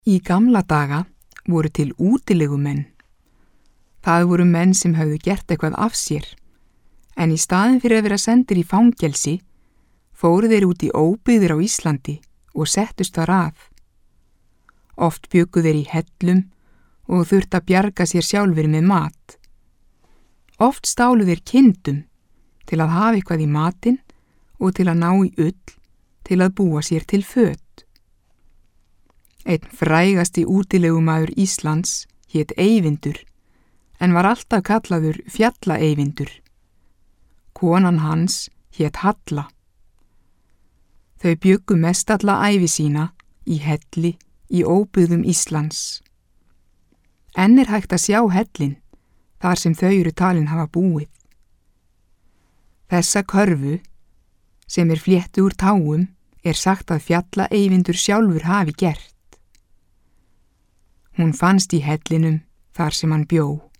Í gamla daga voru til útilegumenn. Það voru menn sem höfðu gert eitthvað af sér, en í staðinn fyrir að vera sendir í fangelsi, fóru þeir út í óbyggðir á Íslandi og settust þar að. Oft bjuggu þeir í hellum og þurftu að bjarga sér sjálfur með mat. Oft stálu þeir kindum til að hafa eitthvað í matinn og til að ná í ull til að búa sér til föt. Einn frægasti útilegumaður Íslands hét Eyvindur, en var alltaf kallaður Fjalla-Eyvindur. Konan hans hét Halla. Þau bjuggu mestalla ævi sína í helli í óbyggðum Íslands. Enn er hægt að sjá hellinn þar sem þau eru talin hafa búið. Þessa körfu, sem er fléttu úr táum, er sagt að Fjalla-Eyvindur sjálfur hafi gert. Hún fannst í hellinum þar sem hann bjó.